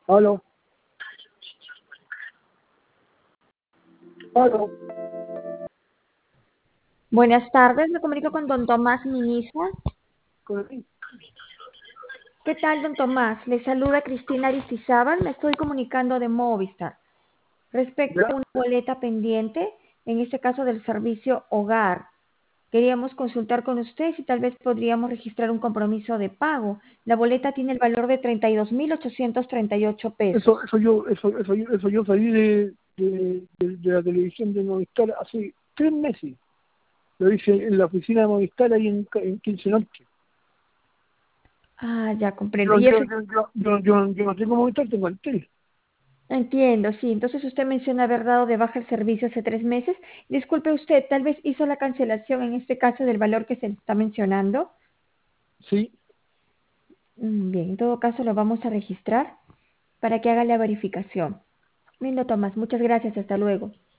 Aló, aló. Buenas tardes, me comunico con don Tomás Miniza. Con- ¿Qué tal, don Tomás? Le saluda Cristina Aristizábal, me estoy comunicando de Movistar. Respecto a ¿Ya? una boleta pendiente, en este caso del servicio hogar, queríamos consultar con usted si tal vez podríamos registrar un compromiso de pago. La boleta tiene el valor de 32.838 pesos. Eso yo salí de la televisión de Movistar hace 3 meses. Lo hice en la oficina de Movistar ahí en 15 Noches. Ah, ya comprendo. Yo, Y yo, eso yo, yo, yo, yo, yo no tengo Movistar, tengo el tele. entiendo, sí. Entonces usted menciona haber dado de baja el servicio hace 3 meses. Disculpe usted, tal vez hizo la cancelación en este caso del valor que se le está mencionando. Sí, Bien, en todo caso lo vamos a registrar para que haga la verificación. Lindo Tomás, muchas gracias, hasta luego.